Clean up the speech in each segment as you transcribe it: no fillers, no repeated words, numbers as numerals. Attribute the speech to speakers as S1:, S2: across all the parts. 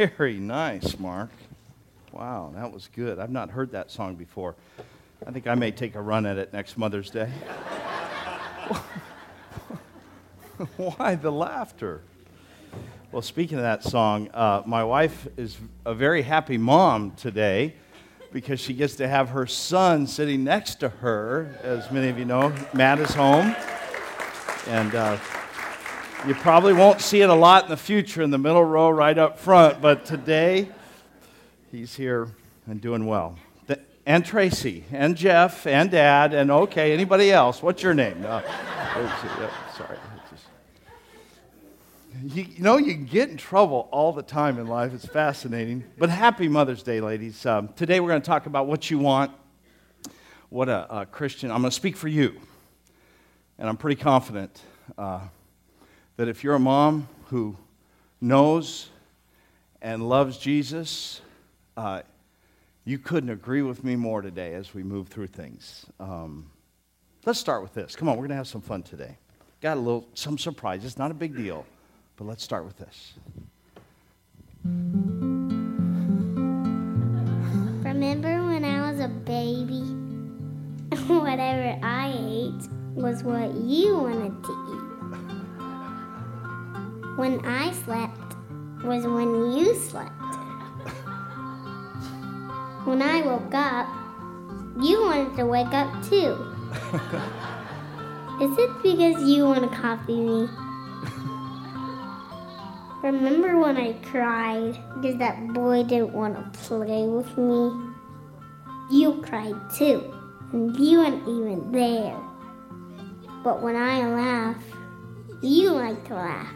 S1: Very nice, Mark. Wow, that was good. I've not heard that song before. I think I may take a run at it next Mother's Day. Why the laughter? Well, speaking of that song, my wife is a very happy mom today because she gets to have her son sitting next to her. As many of you know, Matt is home. And you probably won't see it a lot in the future in the middle row right up front, but today he's here and doing well. And Tracy, and Jeff, and Dad, and okay, anybody else? What's your name? Sorry. You know, you can get in trouble all the time in life. It's fascinating. But happy Mother's Day, ladies. Today we're going to talk about what you want, what a Christian. I'm going to speak for you. And I'm pretty confident that if you're a mom who knows and loves Jesus, you couldn't agree with me more today as we move through things. Let's start with this. Come on, we're going to have some fun today. Got some surprise. It's not a big deal, but let's start with this.
S2: Remember when I was a baby? Whatever I ate was what you wanted to eat. When I slept was when you slept. When I woke up, you wanted to wake up too. Is it because you want to copy me? Remember when I cried because that boy didn't want to play with me? You cried too, and you weren't even there. But when I laugh, you like to laugh.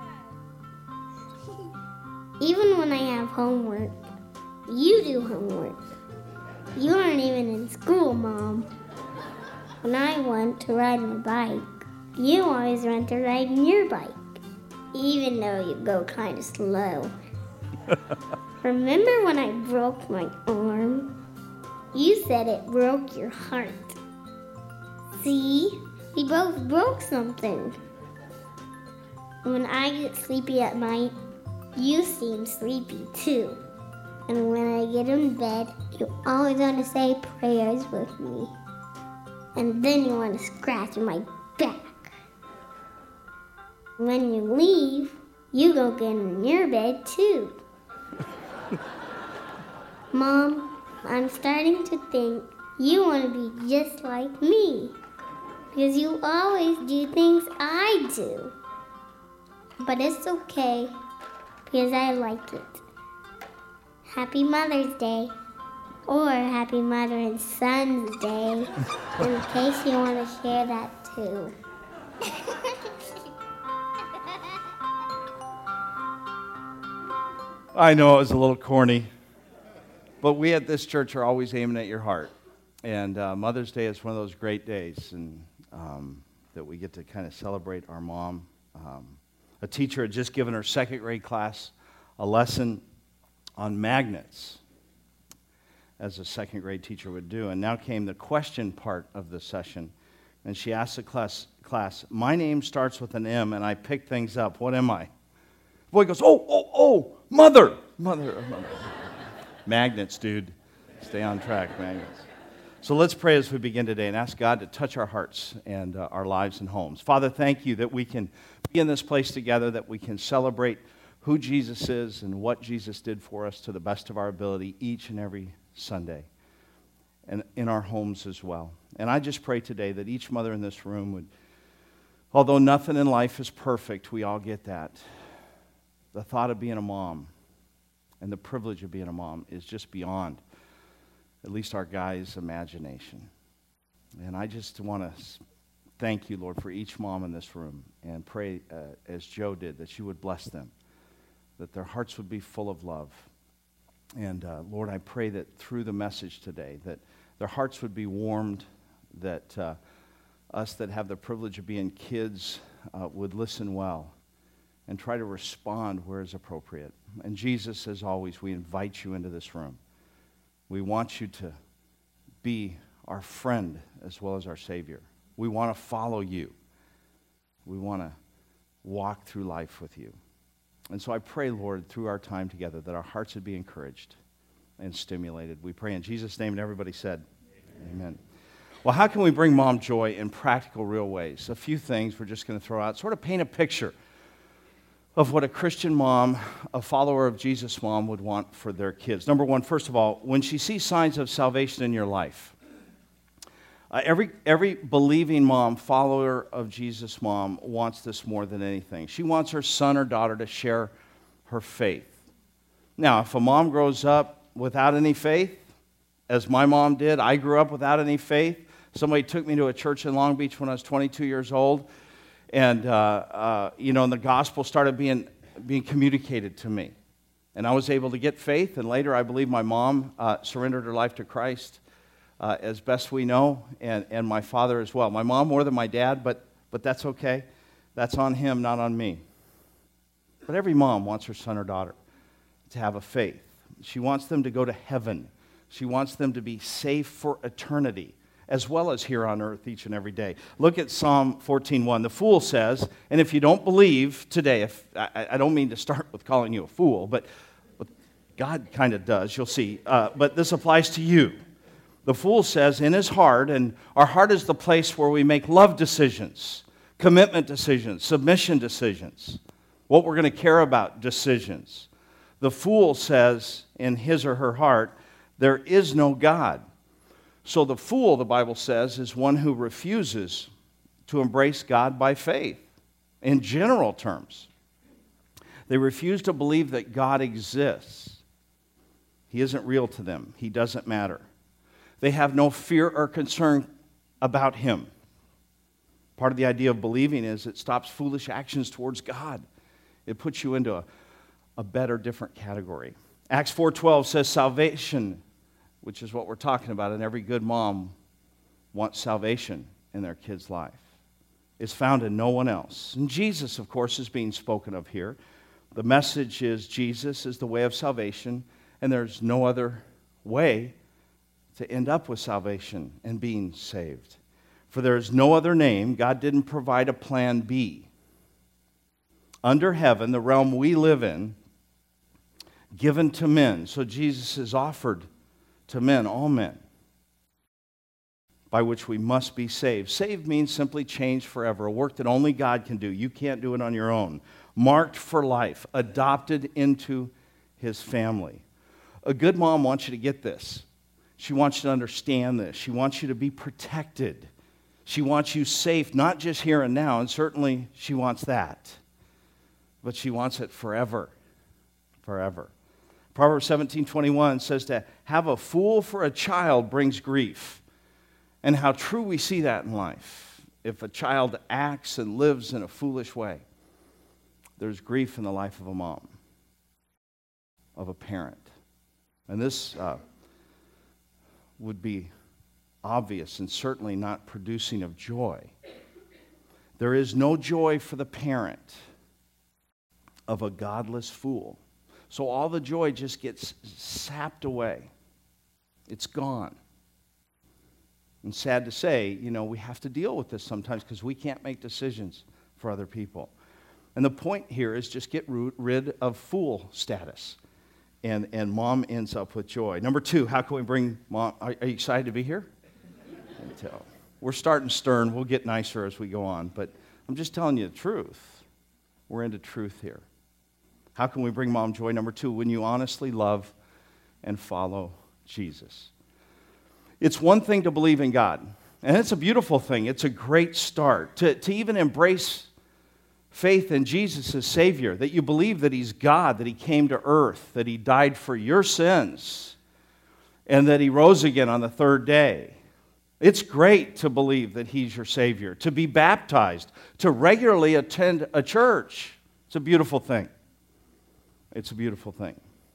S2: Even when I have homework, you do homework. You aren't even in school, Mom. When I want to ride my bike, you always want to ride on your bike, even though you go kind of slow. Remember when I broke my arm? You said it broke your heart. See? We both broke something. When I get sleepy at night, you seem sleepy too. And when I get in bed, you always want to say prayers with me. And then you want to scratch my back. When you leave, you go get in your bed too. Mom, I'm starting to think you want to be just like me. Because you always do things I do. But it's okay, because I like it. Happy Mother's Day, or Happy Mother and Son's Day, in case you want to share that too.
S1: I know it was a little corny, but we at this church are always aiming at your heart. And Mother's Day is one of those great days and that we get to kind of celebrate our mom. A teacher had just given her second grade class a lesson on magnets, as a second grade teacher would do. And now came the question part of the session. And she asked the class, my name starts with an M, and I pick things up. What am I? The boy goes, mother. Magnets, dude. Stay on track, magnets. So let's pray as we begin today and ask God to touch our hearts and our lives and homes. Father, thank you that we can be in this place together, that we can celebrate who Jesus is and what Jesus did for us to the best of our ability each and every Sunday, and in our homes as well. And I just pray today that each mother in this room would, although nothing in life is perfect, we all get that. The thought of being a mom and the privilege of being a mom is just beyond at least our guys' imagination. And I just want to thank you, Lord, for each mom in this room, and pray, as Joe did, that you would bless them, that their hearts would be full of love. And Lord, I pray that through the message today, that their hearts would be warmed, that us that have the privilege of being kids would listen well and try to respond where is appropriate. And Jesus, as always, we invite you into this room. We want you to be our friend as well as our Savior. We want to follow you. We want to walk through life with you. And so I pray, Lord, through our time together, that our hearts would be encouraged and stimulated. We pray in Jesus' name, and everybody said, Amen. Well, how can we bring mom joy in practical, real ways? A few things we're just going to throw out, sort of paint a picture of what a Christian mom, a follower of Jesus mom, would want for their kids. Number one, first of all, when she sees signs of salvation in your life, every believing mom, follower of Jesus mom, wants this more than anything. She wants her son or daughter to share her faith. Now, if a mom grows up without any faith, as my mom did, I grew up without any faith. Somebody took me to a church in Long Beach when I was 22 years old, and and the gospel started being communicated to me, and I was able to get faith. And later, I believe my mom surrendered her life to Christ, as best we know, and my father as well. My mom more than my dad, but that's okay. That's on him, not on me. But every mom wants her son or daughter to have a faith. She wants them to go to heaven. She wants them to be safe for eternity, as well as here on earth each and every day. Look at Psalm 14:1. The fool says, and if you don't believe today, I don't mean to start with calling you a fool, but God kind of does, you'll see. But this applies to you. The fool says in his heart, and our heart is the place where we make love decisions, commitment decisions, submission decisions, what we're going to care about decisions. The fool says in his or her heart, there is no God. So the fool, the Bible says, is one who refuses to embrace God by faith, in general terms. They refuse to believe that God exists. He isn't real to them. He doesn't matter. They have no fear or concern about him. Part of the idea of believing is it stops foolish actions towards God. It puts you into a better, different category. Acts 4:12 says salvation, which is what we're talking about, and every good mom wants salvation in their kid's life, is found in no one else. And Jesus, of course, is being spoken of here. The message is Jesus is the way of salvation, and there's no other way to end up with salvation and being saved. For there is no other name. God didn't provide a plan B. Under heaven, the realm we live in, given to men. So Jesus is offered to men, all men, by which we must be saved. Saved means simply changed forever, a work that only God can do. You can't do it on your own. Marked for life, adopted into his family. A good mom wants you to get this. She wants you to understand this. She wants you to be protected. She wants you safe, not just here and now, and certainly she wants that. But she wants it forever. Forever. Proverbs 17:21 says to have a fool for a child brings grief. And how true we see that in life. If a child acts and lives in a foolish way, there's grief in the life of a mom, of a parent. And this would be obvious and certainly not producing of joy. There is no joy for the parent of a godless fool. So all the joy just gets sapped away. It's gone. And sad to say, we have to deal with this sometimes because we can't make decisions for other people. And the point here is just get rid of fool status. And mom ends up with joy. Number two, how can we bring mom? Are you excited to be here? We're starting stern. We'll get nicer as we go on. But I'm just telling you the truth. We're into truth here. How can we bring mom joy? Number two, when you honestly love and follow Jesus. It's one thing to believe in God. And it's a beautiful thing. It's a great start. To even embrace faith in Jesus as Savior, that you believe that He's God, that He came to earth, that He died for your sins, and that He rose again on the third day. It's great to believe that He's your Savior, to be baptized, to regularly attend a church. It's a beautiful thing. It's a beautiful thing.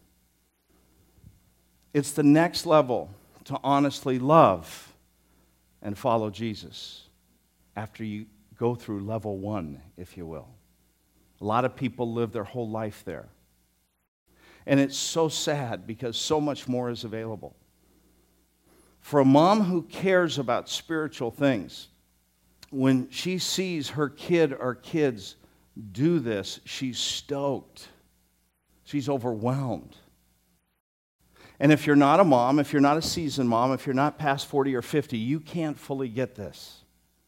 S1: It's the next level to honestly love and follow Jesus after you go through level one, if you will. A lot of people live their whole life there. And it's so sad because so much more is available. For a mom who cares about spiritual things, when she sees her kid or kids do this, she's stoked. She's overwhelmed. And if you're not a mom, if you're not a seasoned mom, if you're not past 40 or 50, you can't fully get this.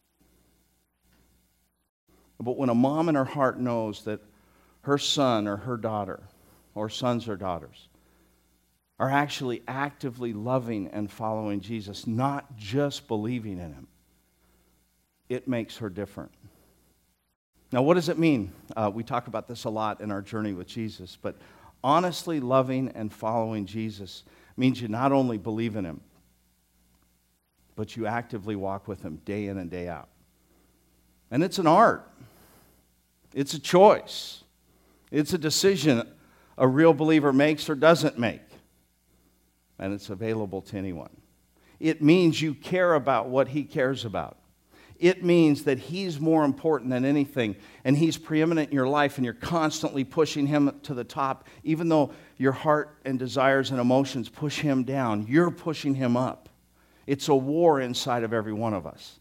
S1: But when a mom in her heart knows that her son or her daughter, or sons or daughters, are actually actively loving and following Jesus, not just believing in him, it makes her different. Now, what does it mean? We talk about this a lot in our journey with Jesus, but honestly loving and following Jesus means you not only believe in him, but you actively walk with him day in and day out. And it's an art. It's a choice. It's a decision a real believer makes or doesn't make. And it's available to anyone. It means you care about what he cares about. It means that he's more important than anything, and he's preeminent in your life, and you're constantly pushing him to the top. Even though your heart and desires and emotions push him down, you're pushing him up. It's a war inside of every one of us.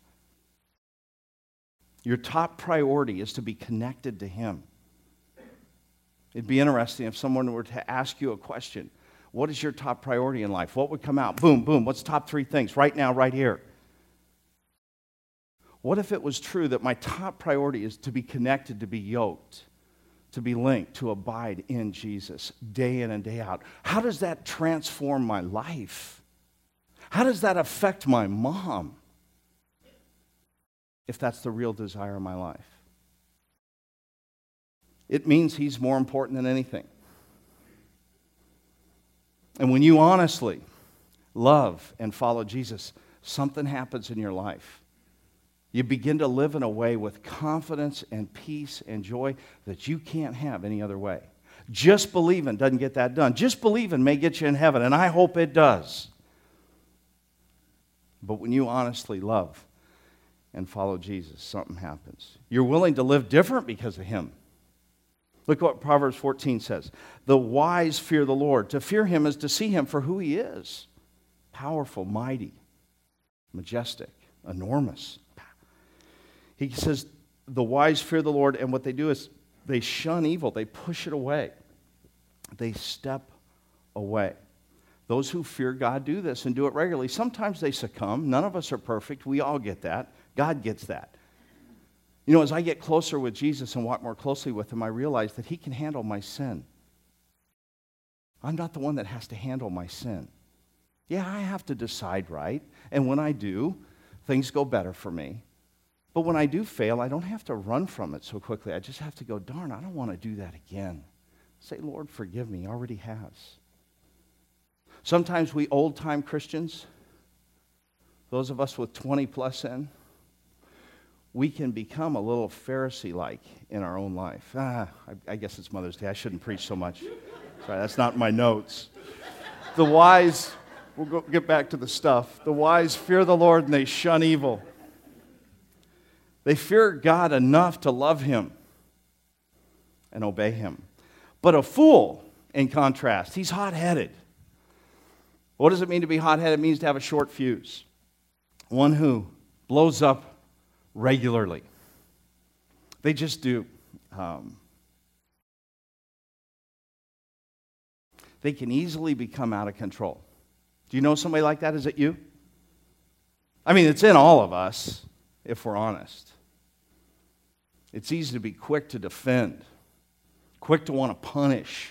S1: Your top priority is to be connected to him. It'd be interesting if someone were to ask you a question. What is your top priority in life? What would come out? Boom, boom. What's the top 3 things right now, right here? What if it was true that my top priority is to be connected, to be yoked, to be linked, to abide in Jesus day in and day out? How does that transform my life? How does that affect my mom? If that's the real desire of my life. It means he's more important than anything. And when you honestly love and follow Jesus, something happens in your life. You begin to live in a way with confidence and peace and joy that you can't have any other way. Just believing doesn't get that done. Just believing may get you in heaven, and I hope it does. But when you honestly love and follow Jesus, something happens. You're willing to live different because of him. Look what Proverbs 14 says. The wise fear the Lord. To fear him is to see him for who he is. Powerful, mighty, majestic, enormous. He says the wise fear the Lord, and what they do is they shun evil. They push it away. They step away. Those who fear God do this and do it regularly. Sometimes they succumb. None of us are perfect. We all get that. God gets that. You know, as I get closer with Jesus and walk more closely with him, I realize that he can handle my sin. I'm not the one that has to handle my sin. Yeah, I have to decide right. And when I do, things go better for me. But when I do fail, I don't have to run from it so quickly. I just have to go, darn, I don't want to do that again. Say, Lord, forgive me. He already has. Sometimes we old-time Christians, those of us with 20 plus in, we can become a little Pharisee-like in our own life. I guess it's Mother's Day. I shouldn't preach so much. Sorry, that's not in my notes. The wise, we'll get back to the stuff. The wise fear the Lord and they shun evil. They fear God enough to love him and obey him. But a fool, in contrast, he's hot-headed. What does it mean to be hot-headed? It means to have a short fuse. One who blows up regularly. They just do. They can easily become out of control. Do you know somebody like that? Is it you? I mean, it's in all of us, if we're honest. It's easy to be quick to defend, quick to want to punish.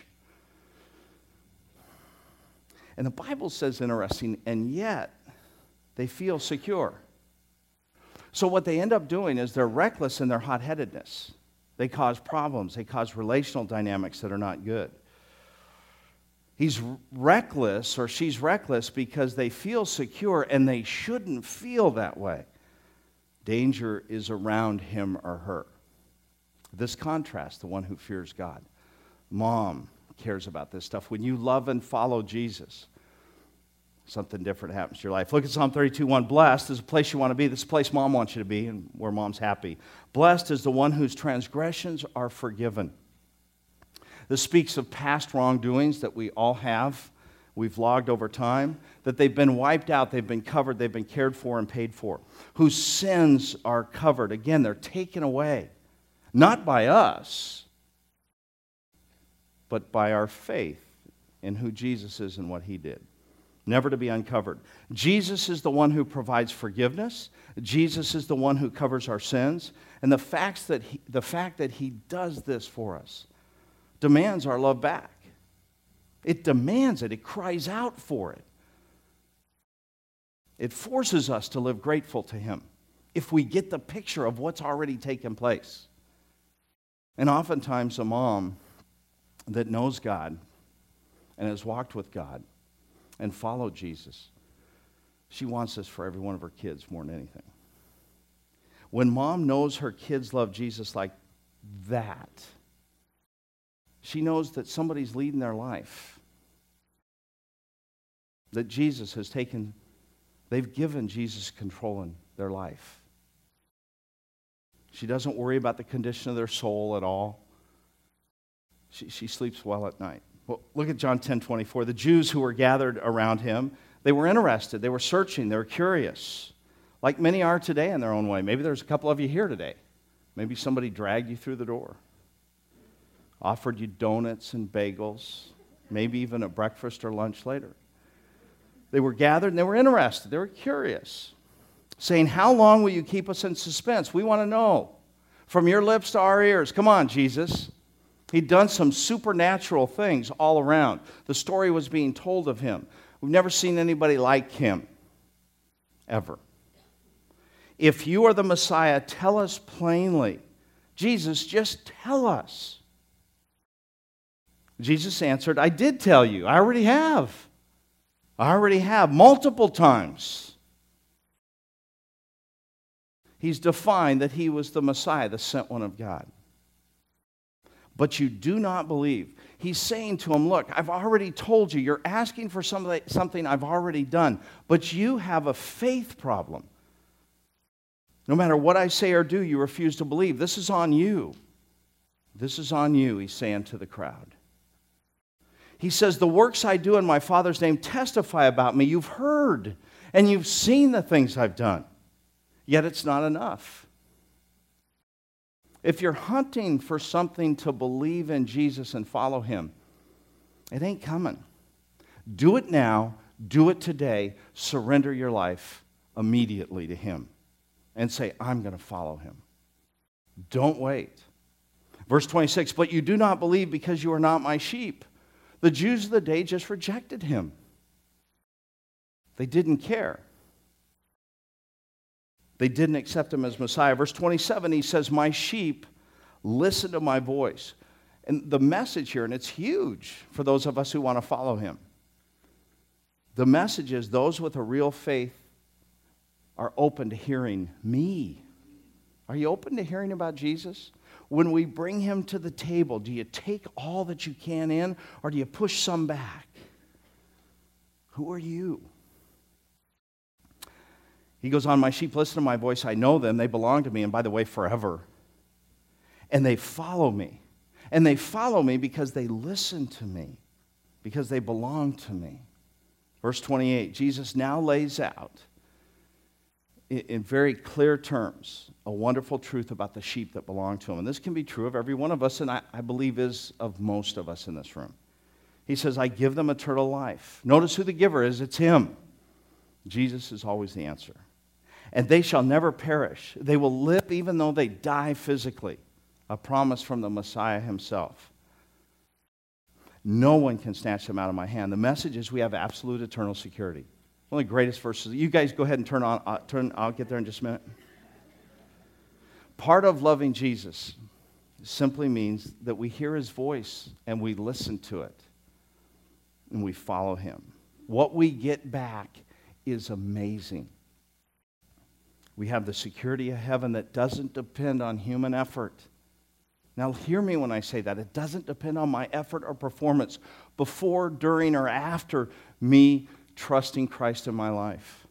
S1: And the Bible says, interesting, and yet they feel secure. So what they end up doing is they're reckless in their hot-headedness. They cause problems. They cause relational dynamics that are not good. He's reckless or she's reckless because they feel secure and they shouldn't feel that way. Danger is around him or her. This contrast, the one who fears God. Mom cares about this stuff. When you love and follow Jesus, something different happens to your life. Look at Psalm 32:1. Blessed is the place you want to be. This is the place mom wants you to be and where mom's happy. Blessed is the one whose transgressions are forgiven. This speaks of past wrongdoings that we all have. We've logged over time. That they've been wiped out, they've been covered, they've been cared for and paid for. Whose sins are covered. Again, they're taken away. Not by us, but by our faith in who Jesus is and what he did. Never to be uncovered. Jesus is the one who provides forgiveness. Jesus is the one who covers our sins. And the fact that he does this for us demands our love back. It demands it. It cries out for it. It forces us to live grateful to him if we get the picture of what's already taken place. And oftentimes a mom that knows God and has walked with God and followed Jesus, she wants this for every one of her kids more than anything. When mom knows her kids love Jesus like that, she knows that somebody's leading their life, that Jesus has taken, they've given Jesus control in their life. She doesn't worry about the condition of their soul at all. She sleeps well at night. Well, look at John 10:24. The Jews who were gathered around him, they were interested, they were searching, they were curious, like many are today in their own way. Maybe there's a couple of you here today. Maybe somebody dragged you through the door, offered you donuts and bagels, maybe even a breakfast or lunch later. They were gathered and they were interested, they were curious, saying, "How long will you keep us in suspense? We want to know. From your lips to our ears. Come on, Jesus." He'd done some supernatural things all around. The story was being told of him. We've never seen anybody like him, ever. If you are the Messiah, tell us plainly. Jesus, just tell us. Jesus answered, "I did tell you. I already have. Multiple times." He's defined that he was the Messiah, the sent one of God. But you do not believe. He's saying to him, look, I've already told you. You're asking for something I've already done. But you have a faith problem. No matter what I say or do, you refuse to believe. This is on you. This is on you, he's saying to the crowd. He says, the works I do in my Father's name testify about me. You've heard and you've seen the things I've done. Yet it's not enough. If you're hunting for something to believe in Jesus and follow him, it ain't coming. Do it now. Do it today. Surrender your life immediately to him and say, I'm going to follow him. Don't wait. Verse 26, but you do not believe because you are not my sheep. The Jews of the day just rejected him. They didn't care. They didn't accept him as Messiah. Verse 27, he says, my sheep listen to my voice. And the message here, and it's huge for those of us who want to follow him. The message is those with a real faith are open to hearing me. Are you open to hearing about Jesus? When we bring him to the table, do you take all that you can in, or do you push some back? Who are you? He goes on, my sheep listen to my voice. I know them. They belong to me. And by the way, forever. And they follow me. And they follow me because they listen to me. Because they belong to me. Verse 28, Jesus now lays out in very clear terms a wonderful truth about the sheep that belong to him. And this can be true of every one of us, and I believe is of most of us in this room. He says, I give them eternal life. Notice who the giver is. It's him. Jesus is always the answer. And they shall never perish. They will live even though they die physically. A promise from the Messiah himself. No one can snatch them out of my hand. The message is we have absolute eternal security. One of the greatest verses. You guys go ahead and turn. I'll get there in just a minute. Part of loving Jesus simply means that we hear his voice and we listen to it. And we follow him. What we get back is amazing. We have the security of heaven that doesn't depend on human effort. Now hear me when I say that. It doesn't depend on my effort or performance before, during, or after me trusting Christ in my life,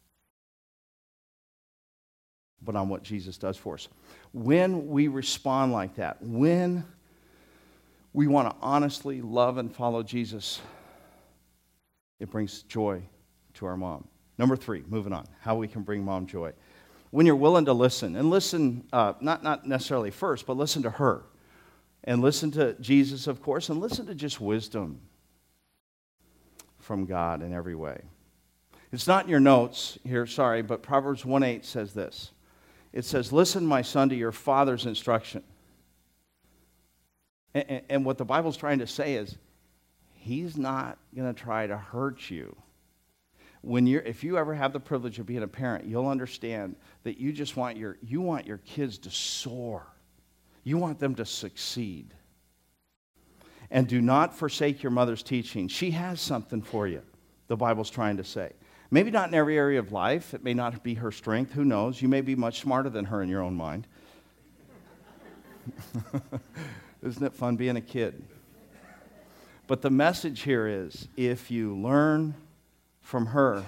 S1: but on what Jesus does for us. When we respond like that, when we want to honestly love and follow Jesus, it brings joy to our mom. Number 3, moving on, how we can bring mom joy. When you're willing to listen, and listen not necessarily first, but listen to her. And listen to Jesus, of course, and listen to just wisdom from God in every way. It's not in your notes here, sorry, but Proverbs 1:8 says this. It says, listen, my son, to your father's instruction. And what the Bible's trying to say is, he's not going to try to hurt you. If you ever have the privilege of being a parent, you'll understand that you just want your kids to soar. You want them to succeed. And do not forsake your mother's teaching. She has something for you, the Bible's trying to say. Maybe not in every area of life. It may not be her strength. Who knows? You may be much smarter than her in your own mind. Isn't it fun being a kid? But the message here is, if you learn from her,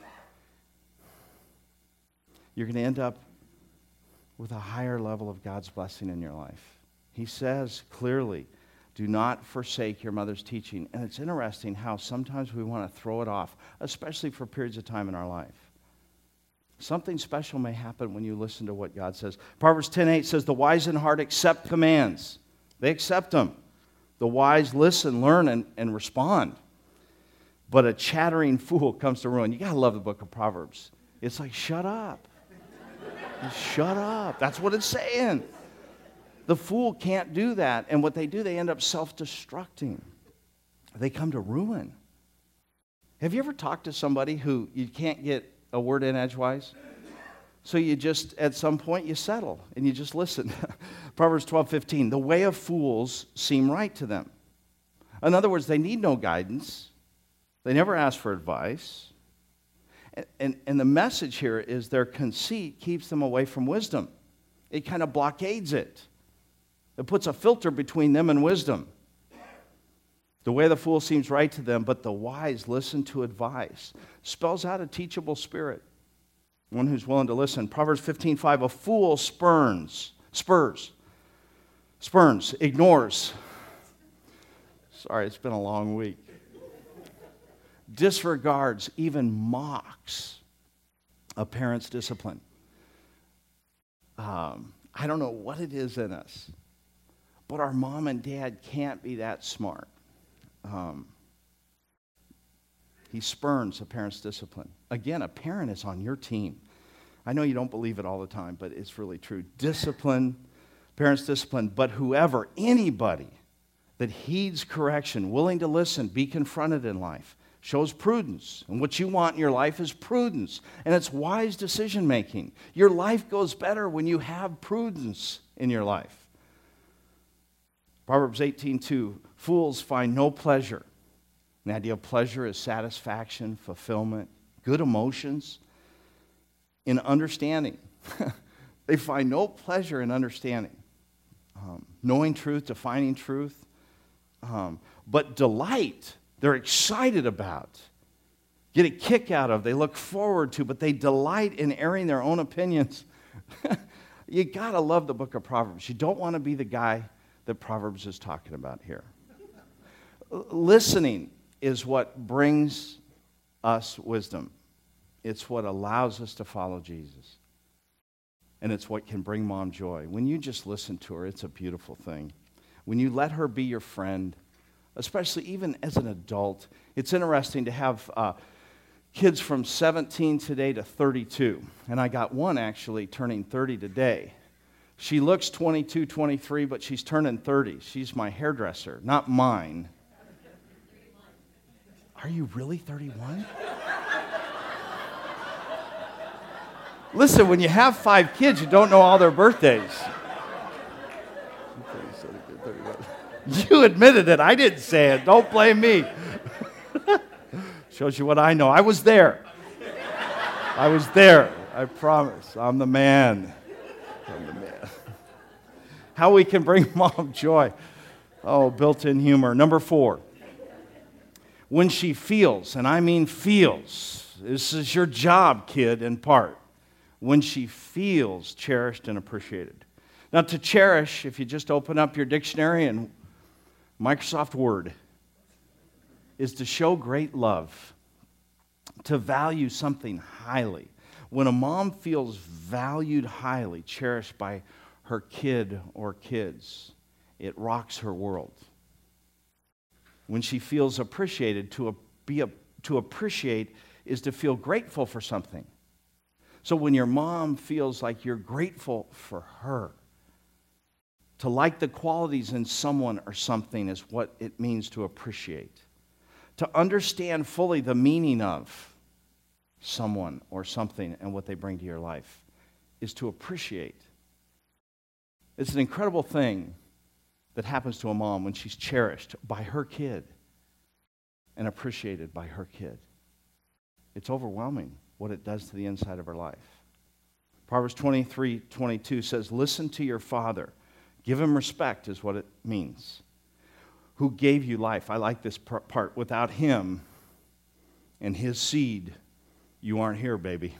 S1: you're going to end up with a higher level of God's blessing in your life. He says clearly, do not forsake your mother's teaching. And it's interesting how sometimes we want to throw it off, especially for periods of time in our life. Something special may happen when you listen to what God says. Proverbs 10:8 says, the wise in heart accept commands. They accept them. The wise listen, learn, and respond. But a chattering fool comes to ruin. You got to love the book of Proverbs. It's like, shut up. Just shut up. That's what it's saying. The fool can't do that. And what they do, they end up self-destructing. They come to ruin. Have you ever talked to somebody who you can't get a word in edgewise? So you just, at some point, you settle and you just listen. Proverbs 12:15, the way of fools seem right to them. In other words, they need no guidance. They never ask for advice. And the message here is their conceit keeps them away from wisdom. It kind of blockades it. It puts a filter between them and wisdom. The way of the fool seems right to them, but the wise listen to advice. Spells out a teachable spirit. One who's willing to listen. Proverbs 15:5, a fool spurns, ignores. Sorry, it's been a long week. Disregards, even mocks a parent's discipline. I don't know what it is in us, but our mom and dad can't be that smart. He spurns a parent's discipline. Again, a parent is on your team. I know you don't believe it all the time, but it's really true. Discipline, parents discipline, but whoever, anybody that heeds correction, willing to listen, be confronted in life, shows prudence. And what you want in your life is prudence. And it's wise decision making. Your life goes better when you have prudence in your life. Proverbs 18:2, fools find no pleasure. The idea of pleasure is satisfaction, fulfillment, good emotions, in understanding. They find no pleasure in understanding. Knowing truth, defining truth. But delight, they're excited about, get a kick out of, they look forward to, but they delight in airing their own opinions. You got to love the book of Proverbs. You don't want to be the guy that Proverbs is talking about here. Listening is what brings us wisdom. It's what allows us to follow Jesus. And it's what can bring mom joy. When you just listen to her, it's a beautiful thing. When you let her be your friend, especially even as an adult, it's interesting to have kids from 17 today to 32. And I got one actually turning 30 today. She looks 22, 23, but she's turning 30. She's my hairdresser, not mine. Are you really 31? Listen, when you have 5 kids, you don't know all their birthdays. You admitted it. I didn't say it. Don't blame me. Shows you what I know. I was there. I promise. I'm the man. How we can bring mom joy. Oh, built-in humor. Number 4. When she feels, and I mean feels, this is your job, kid, in part. When she feels cherished and appreciated. Now, to cherish, if you just open up your dictionary and Microsoft Word, is to show great love, to value something highly. When a mom feels valued highly, cherished by her kid or kids, it rocks her world. When she feels appreciated, to appreciate is to feel grateful for something. So when your mom feels like you're grateful for her, to like the qualities in someone or something is what it means to appreciate. To understand fully the meaning of someone or something and what they bring to your life is to appreciate. It's an incredible thing that happens to a mom when she's cherished by her kid and appreciated by her kid. It's overwhelming what it does to the inside of her life. Proverbs 23:22 says, listen to your father. Give him respect is what it means. Who gave you life. I like this part. Without him and his seed, you aren't here, baby.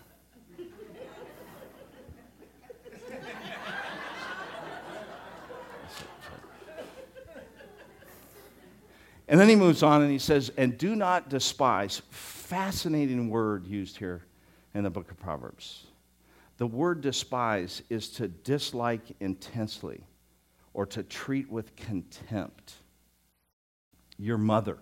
S1: And then he moves on and he says, and do not despise. Fascinating word used here in the book of Proverbs. The word despise is to dislike intensely or to treat with contempt. Your mother.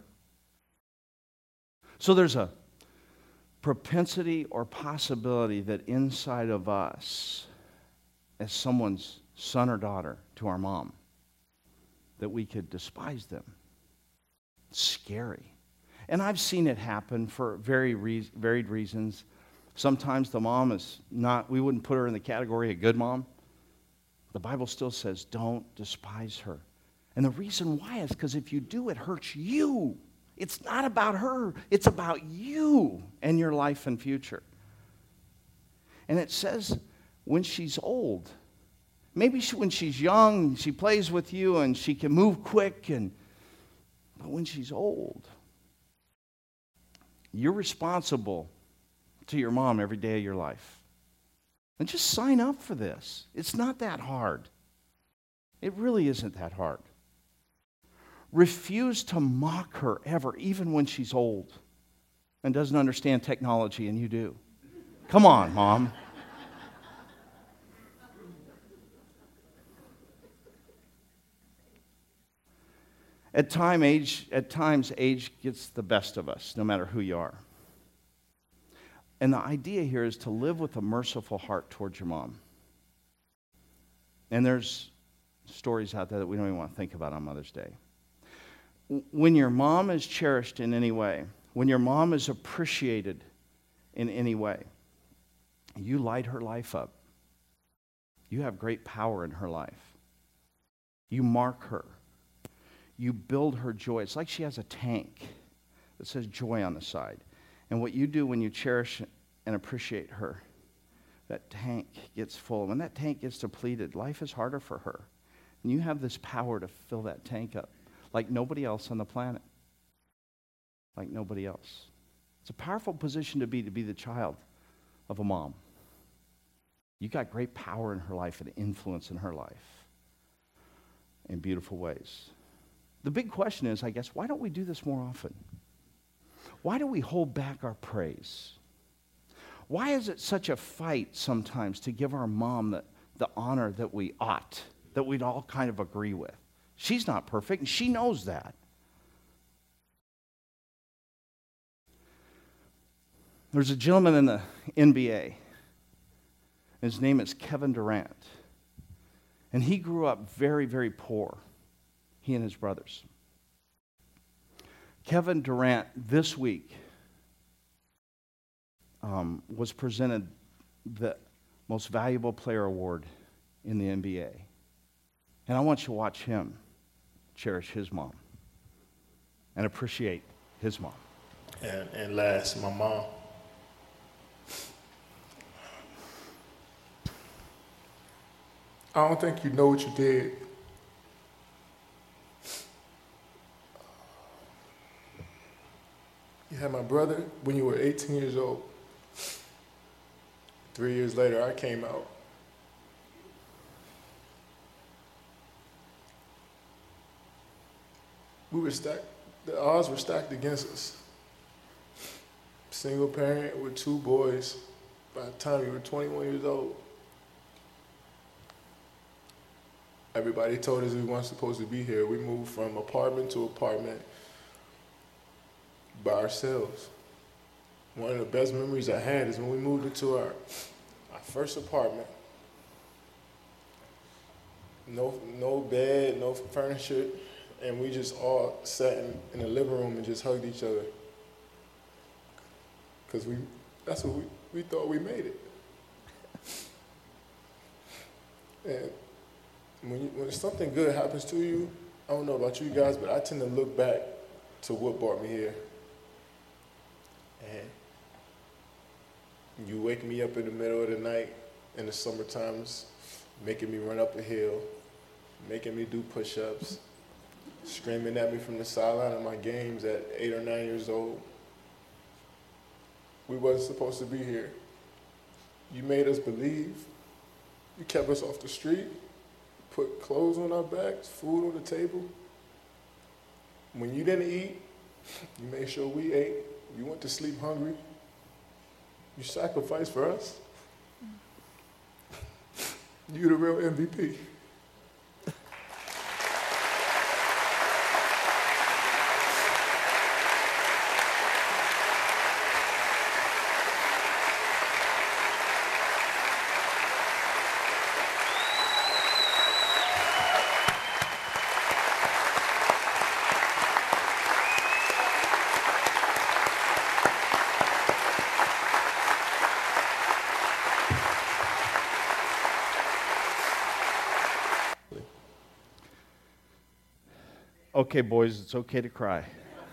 S1: So there's a propensity or possibility that inside of us, as someone's son or daughter to our mom, that we could despise them. It's scary. And I've seen it happen for very varied reasons. Sometimes the mom is not, we wouldn't put her in the category of good mom. The Bible still says, don't despise her. And the reason why is because if you do, it hurts you. It's not about her. It's about you and your life and future. And it says when she's old, maybe when she's young, she plays with you and she can move quick, but when she's old, you're responsible to your mom every day of your life. And just sign up for this. It's not that hard. It really isn't that hard. Refuse to mock her ever, even when she's old and doesn't understand technology, and you do. Come on, Mom. At times, age gets the best of us, no matter who you are. And the idea here is to live with a merciful heart towards your mom. And there's stories out there that we don't even want to think about on Mother's Day. When your mom is cherished in any way, when your mom is appreciated in any way, you light her life up. You have great power in her life. You mark her. You build her joy. It's like she has a tank that says joy on the side. And what you do when you cherish and appreciate her, that tank gets full. When that tank gets depleted, life is harder for her. And you have this power to fill that tank up like nobody else on the planet. Like nobody else. It's a powerful position to be the child of a mom. You got great power in her life and influence in her life in beautiful ways. The big question is, I guess, why don't we do this more often? Why do we hold back our praise? Why is it such a fight sometimes to give our mom the honor that we ought, that we'd all kind of agree with? She's not perfect, and she knows that. There's a gentleman in the NBA. His name is Kevin Durant. And he grew up very, very poor. He and his brothers. Kevin Durant this week was presented the most valuable player award in the NBA. And I want you to watch him cherish his mom and appreciate his mom.
S3: And last, my mom. I don't think you know what you did. You had my brother when you were 18 years old. 3 years later, I came out. We were stacked, the odds were stacked against us. Single parent with 2 boys by the time you were 21 years old. Everybody told us we weren't supposed to be here. We moved from apartment to apartment by ourselves. One of the best memories I had is when we moved into our first apartment. No bed, no furniture, and we just all sat in the living room and just hugged each other. Because that's what we thought we made it. And when something good happens to you, I don't know about you guys, but I tend to look back to what brought me here. And you wake me up in the middle of the night in the summer times, making me run up a hill, making me do push-ups, screaming at me from the sideline of my games at 8 or 9 years old. We wasn't supposed to be here. You made us believe. You kept us off the street, put clothes on our backs, food on the table. When you didn't eat, you made sure we ate. You went to sleep hungry. You sacrificed for us. You the real MVP.
S1: Okay, boys, it's okay to cry.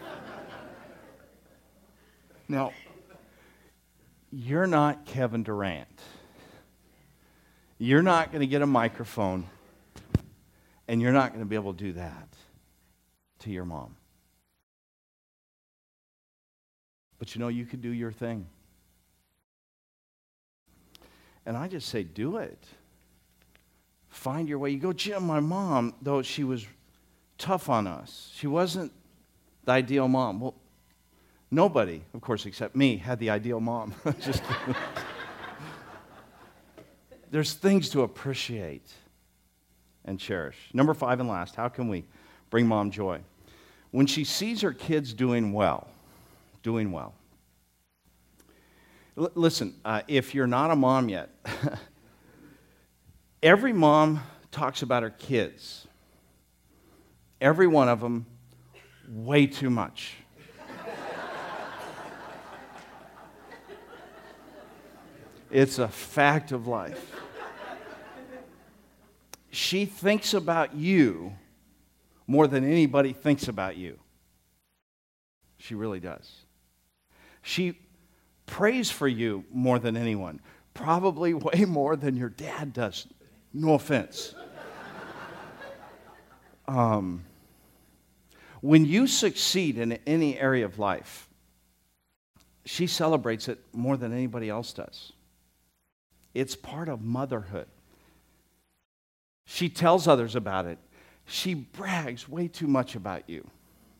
S1: Now, you're not Kevin Durant. You're not going to get a microphone, and you're not going to be able to do that to your mom. But you know, you could do your thing. And I just say, do it. Find your way. You go, Jim, my mom, though she was tough on us. She wasn't the ideal mom. Well, nobody, of course, except me, had the ideal mom. Just kidding. There's things to appreciate and cherish. Number 5 and last, how can we bring mom joy? When she sees her kids doing well. Listen, if you're not a mom yet, every mom talks about her kids. Every one of them, way too much. It's a fact of life. She thinks about you more than anybody thinks about you. She really does. She prays for you more than anyone. Probably way more than your dad does. No offense. When you succeed in any area of life, she celebrates it more than anybody else does. It's part of motherhood. She tells others about it. She brags way too much about you.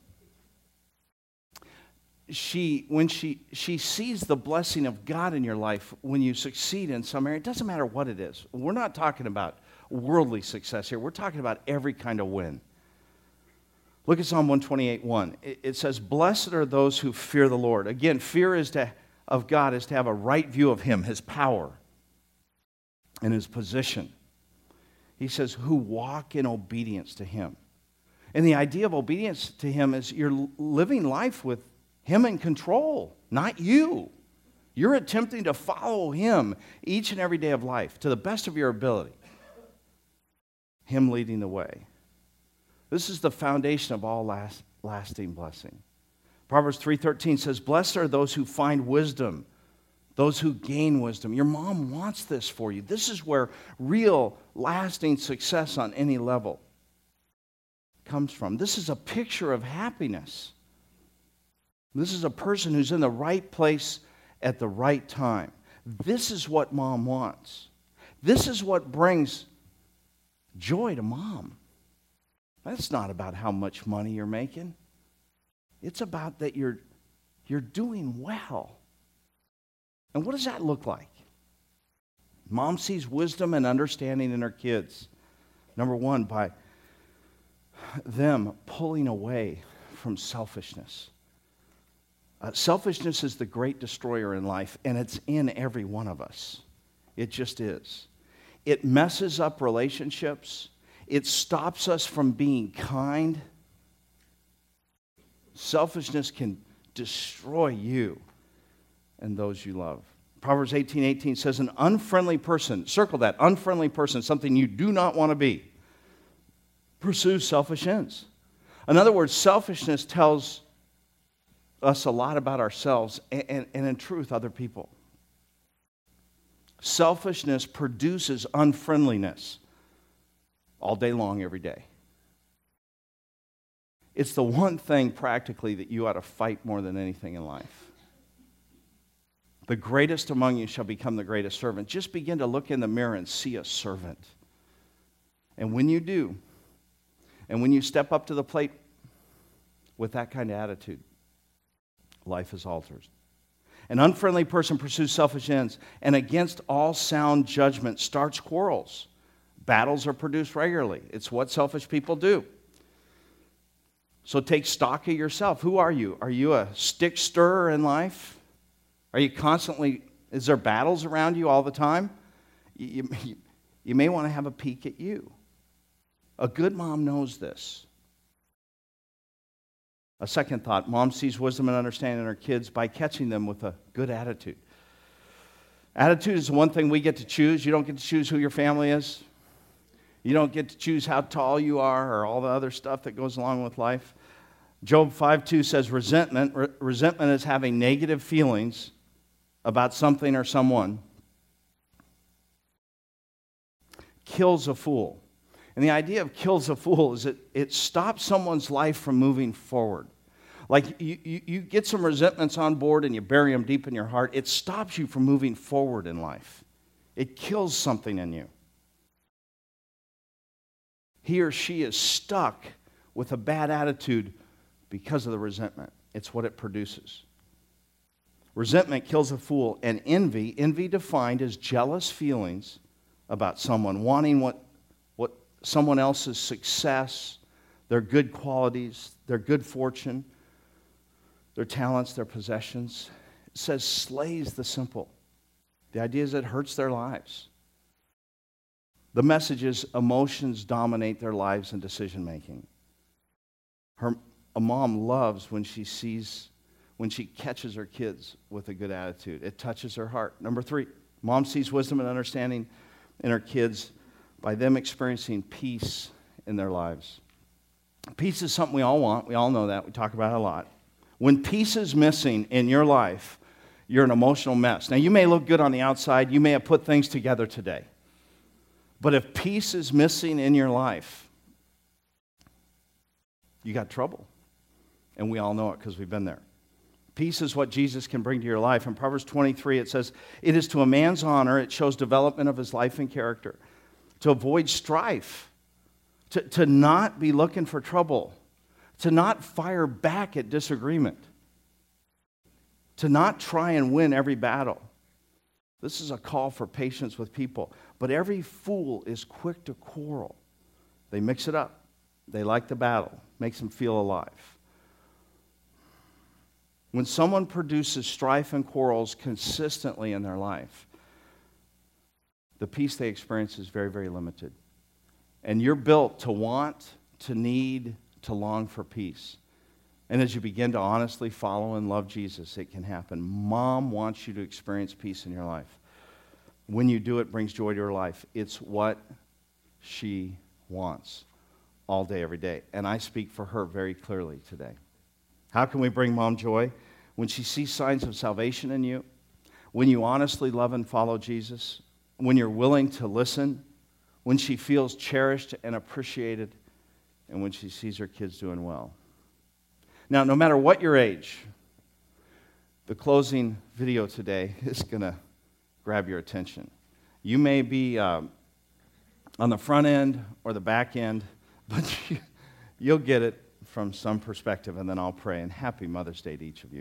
S1: When she sees the blessing of God in your life, when you succeed in some area, it doesn't matter what it is. We're not talking about worldly success here. We're talking about every kind of win. Look at Psalm 128:1. It says, "Blessed are those who fear the Lord." Again, fear of God is to have a right view of Him, His power, and His position. He says, "Who walk in obedience to Him." And the idea of obedience to Him is you're living life with Him in control, not you. You're attempting to follow Him each and every day of life to the best of your ability. Him leading the way. This is the foundation of all lasting blessing. Proverbs 3:13 says, "Blessed are those who find wisdom, those who gain wisdom." Your mom wants this for you. This is where real, lasting success on any level comes from. This is a picture of happiness. This is a person who's in the right place at the right time. This is what mom wants. This is what brings joy to mom. That's not about how much money you're making. It's about that you're doing well. And what does that look like? Mom sees wisdom and understanding in her kids. Number one, by them pulling away from selfishness. Selfishness is the great destroyer in life, and it's in every one of us. It just is. It messes up relationships. It stops us from being kind. Selfishness can destroy you and those you love. Proverbs 18:18 says, an unfriendly person, circle that, unfriendly person, something you do not want to be, pursues selfish ends. In other words, selfishness tells us a lot about ourselves and in truth, other people. Selfishness produces unfriendliness all day long, every day. It's the one thing practically that you ought to fight more than anything in life. The greatest among you shall become the greatest servant. Just begin to look in the mirror and see a servant. And when you do, and when you step up to the plate with that kind of attitude, life is altered. An unfriendly person pursues selfish ends, and against all sound judgment starts quarrels. Battles are produced regularly. It's what selfish people do. So take stock of yourself. Who are you? Are you a stick stirrer in life? Are you constantly, is there battles around you all the time? You may want to have a peek at you. A good mom knows this. A second thought, mom sees wisdom and understanding in her kids by catching them with a good attitude. Attitude is the one thing we get to choose. You don't get to choose who your family is. You don't get to choose how tall you are or all the other stuff that goes along with life. Job 5:2 says resentment is having negative feelings about something or someone. Kills a fool. And the idea of kills a fool is that it stops someone's life from moving forward. Like you get some resentments on board and you bury them deep in your heart. It stops you from moving forward in life. It kills something in you. He or she is stuck with a bad attitude because of the resentment. It's what it produces. Resentment kills a fool. And envy defined as jealous feelings about someone, wanting what someone else's success, their good qualities, their good fortune, their talents, their possessions. It says slays the simple. The idea is it hurts their lives. The message is emotions dominate their lives and decision making. A mom loves when she catches her kids with a good attitude. It touches her heart. Number 3, mom sees wisdom and understanding in her kids by them experiencing peace in their lives. Peace is something we all want. We all know that. We talk about it a lot. When peace is missing in your life, you're an emotional mess. Now, you may look good on the outside. You may have put things together today. But if peace is missing in your life, you got trouble. And we all know it because we've been there. Peace is what Jesus can bring to your life. In Proverbs 23, it says, it is to a man's honor, it shows development of his life and character, to avoid strife, to not be looking for trouble, to not fire back at disagreement, to not try and win every battle. This is a call for patience with people. But every fool is quick to quarrel. They mix it up. They like the battle. Makes them feel alive. When someone produces strife and quarrels consistently in their life, the peace they experience is very, very limited. And you're built to want, to need, to long for peace. And as you begin to honestly follow and love Jesus, it can happen. Mom wants you to experience peace in your life. When you do, it brings joy to your life. It's what she wants all day, every day. And I speak for her very clearly today. How can we bring mom joy? When she sees signs of salvation in you, when you honestly love and follow Jesus, when you're willing to listen, when she feels cherished and appreciated, and when she sees her kids doing well. Now, no matter what your age, the closing video today is going to grab your attention. You may be on the front end or the back end, but you'll get it from some perspective, and then I'll pray. And happy Mother's Day to each of you.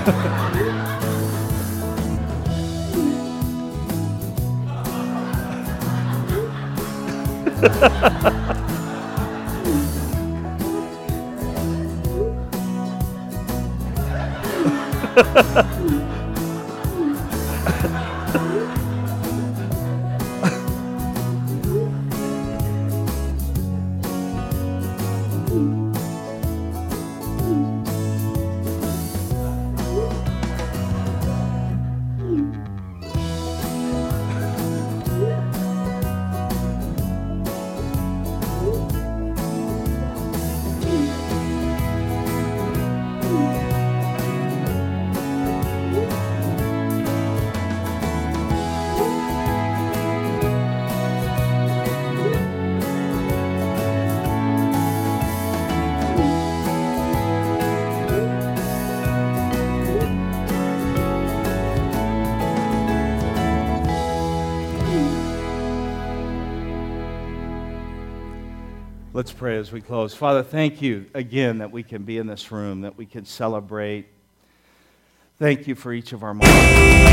S1: Let's pray as we close. Father, thank you again that we can be in this room, that we can celebrate. Thank you for each of our moms.